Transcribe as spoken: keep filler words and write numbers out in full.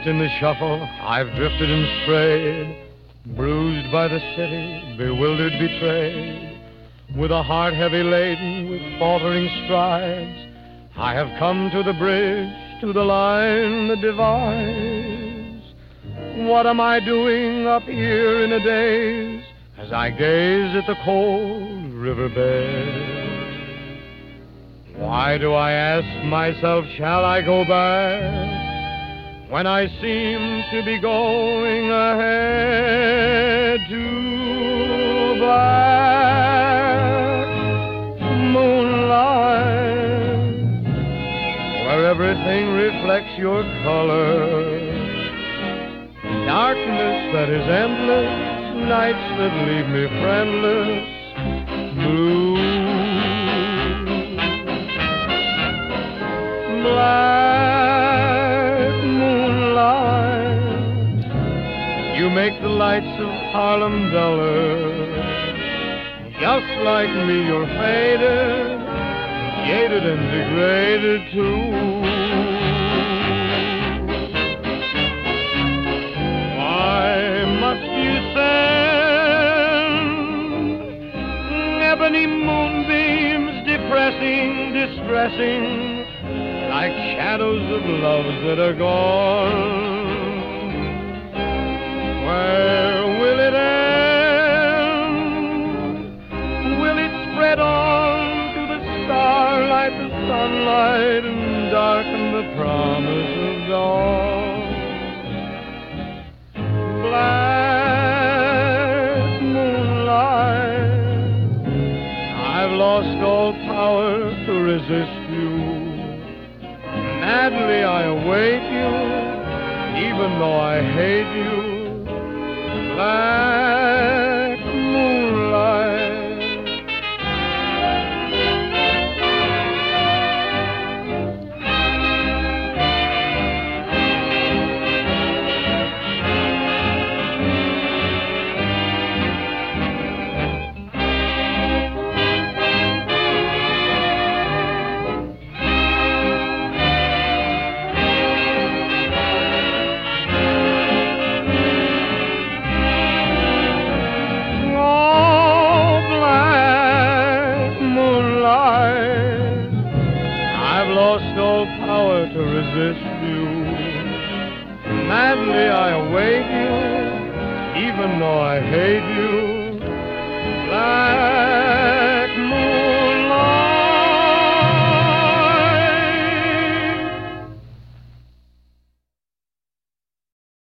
Lost in the shuffle, I've drifted and strayed, bruised by the city, bewildered, betrayed. With a heart heavy laden with faltering strides, I have come to the bridge, to the line that divides. What am I doing up here in a daze as I gaze at the cold riverbed? Why do I ask myself, shall I go back when I seem to be going ahead to black moonlight, where everything reflects your color, darkness that is endless, nights that leave me friendless, blue. Black moonlight, you make the lights of Harlem duller. Just like me, you're faded, jaded and degraded too. Why must you send ebony moonbeams, depressing, distressing, like shadows of loves that are gone? Where will it end? Will it spread on to the starlight, the sunlight, and darken the promise of dawn? Black moonlight, I've lost all power to resist you. Madly I await you, even though I hate you. Black moonlight. Lost all power to resist you. Madly I await you, even though I hate you.